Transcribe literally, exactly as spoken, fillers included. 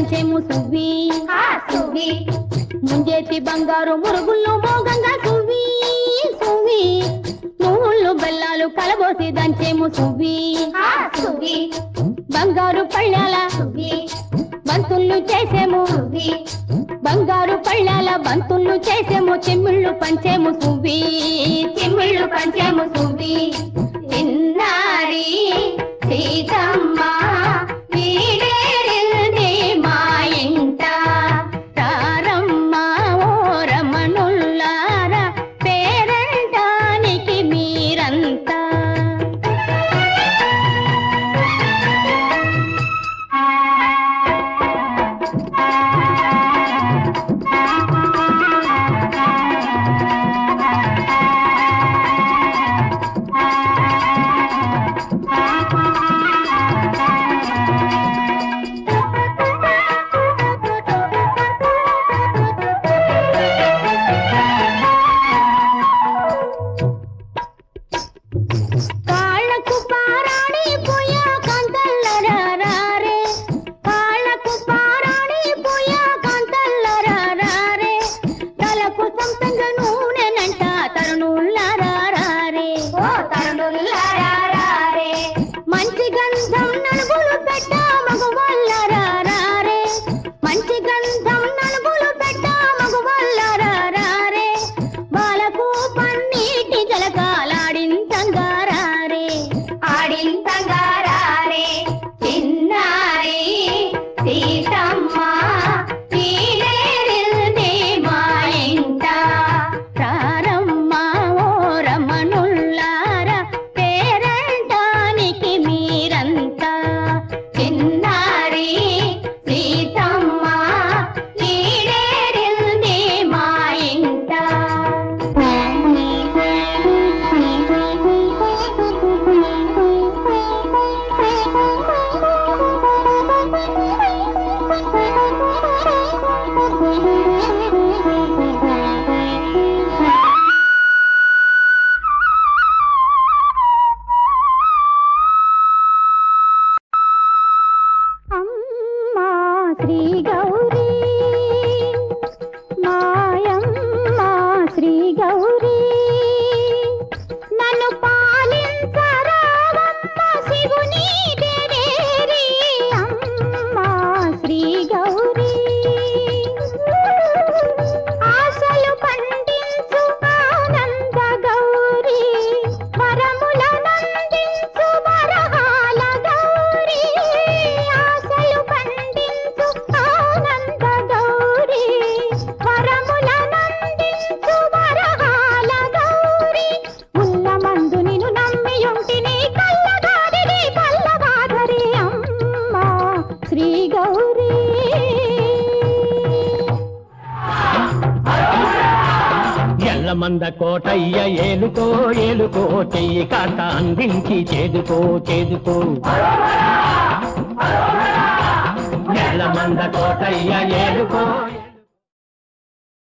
దంచేము సువ్వి సువ్వి ముంజేతి బంగారు మురుగుళ్ళు మోగంగా సువ్వి సువ్వి నువ్వుళ్ళు బెల్లాలు కలబోసి దంచేము సువ్వి సువ్వి బంగారు పళ్ళాల సువ్వి బంతుళ్ళు చేసేము సువ్వి బంగారు పళ్ళాల బంతుళ్ళు చేసేము చెమ్మిళ్ళు పంచేము సువ్వి చెమ్మిళ్ళు పంచేము సువ్వి చిన్నారి సీతమ్మ వీడేరింది మా ఇంట తారమ్మ ఓ రమణుల్లారా పేరంటానికి మీరంతా మంద కోటయ్య ఏలుకో ఏలుకో చెయ్యి కాక అందించి చేదుకో చేదుకో నెల మంద కోటయ్య ఏలుకో